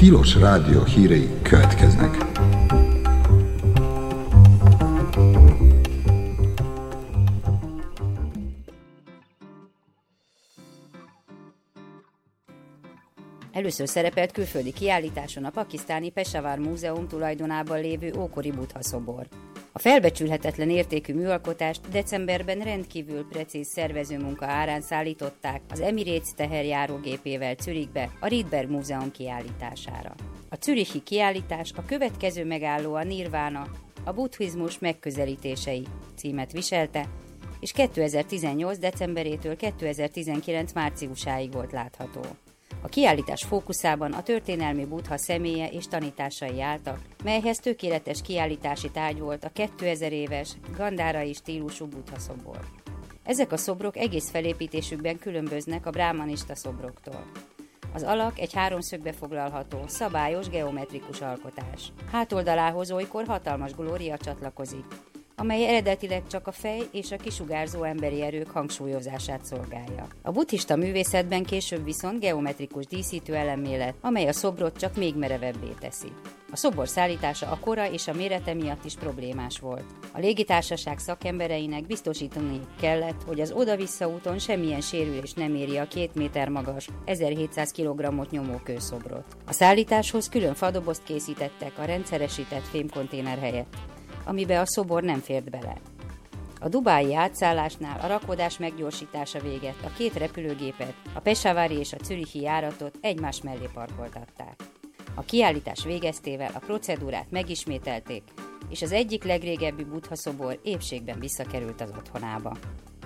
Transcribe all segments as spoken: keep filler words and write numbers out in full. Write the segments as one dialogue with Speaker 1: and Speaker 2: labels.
Speaker 1: Tilos Rádió hírei következnek.
Speaker 2: Először szerepelt külföldi kiállításon a pakisztáni Peshawar Múzeum tulajdonában lévő ókori Buddha szobor. A felbecsülhetetlen értékű műalkotást decemberben rendkívül precíz szervezőmunka árán szállították az Emirates teherjárógépével Zürichbe a Riedberg Múzeum kiállítására. A zürichi kiállítás a következő megálló a Nirvána, a buddhizmus megközelítései címet viselte, és kétezer-tizennyolc decemberétől kétezer-tizenkilenc márciusáig volt látható. A kiállítás fókuszában a történelmi Buddha személye és tanításai álltak, melyhez tökéletes kiállítási tárgy volt a kétezer éves gandárai stílusú Buddha szobor. Ezek a szobrok egész felépítésükben különböznek a brahmanista szobroktól. Az alak egy háromszögbe foglalható, szabályos geometrikus alkotás. Hátoldalához olykor hatalmas glória csatlakozik, amely eredetileg csak a fej és a kisugárzó emberi erők hangsúlyozását szolgálja. A buddhista művészetben később viszont geometrikus díszítő elemmé lett, amely a szobrot csak még merevebbé teszi. A szobor szállítása a kora és a mérete miatt is problémás volt. A légitársaság szakembereinek biztosítani kellett, hogy az oda-vissza úton semmilyen sérülés nem éri a két méter magas, ezerhétszáz kilogrammot nyomó kőszobrot. A szállításhoz külön fadobozt készítettek a rendszeresített fémkonténer helyett, amibe a szobor nem fért bele. A dubái átszállásnál a rakodás meggyorsítása végett a két repülőgépet, a peshavari és a zürichi járatot egymás mellé parkoltatták. A kiállítás végeztével a procedúrát megismételték, és az egyik legrégebbi Buddha szobor épségben visszakerült az otthonába.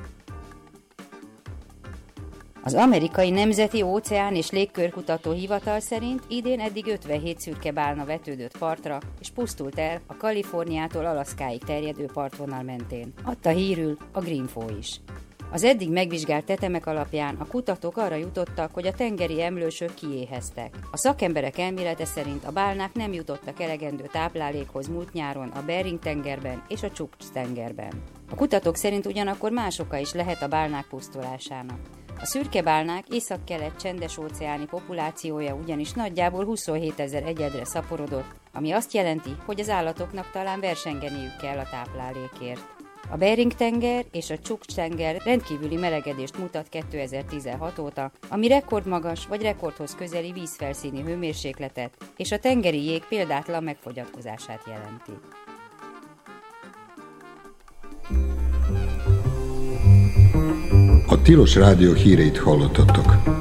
Speaker 2: Az amerikai Nemzeti Óceán és Légkörkutató Hivatal szerint idén eddig ötvenhét szürke bálna vetődött partra, és pusztult el a Kaliforniától Alaszkáig terjedő partvonal mentén. Adta hírül a Greenfo is. Az eddig megvizsgált tetemek alapján a kutatók arra jutottak, hogy a tengeri emlősök kiéheztek. A szakemberek elmélete szerint a bálnák nem jutottak elegendő táplálékhoz múlt nyáron a Bering-tengerben és a Csuks-tengerben. A kutatók szerint ugyanakkor más oka is lehet a bálnák pusztulásának. A szürkebálnák észak-kelet csendes-óceáni populációja ugyanis nagyjából huszonhétezer egyedre szaporodott, ami azt jelenti, hogy az állatoknak talán versengeniük kell a táplálékért. A Bering-tenger és a Csuks-tenger rendkívüli melegedést mutat kétezer-tizenhat óta, ami rekordmagas vagy rekordhoz közeli vízfelszíni hőmérsékletet és a tengeri jég példátlan megfogyatkozását jelenti.
Speaker 1: A Tilos Rádió híreit hallottatok.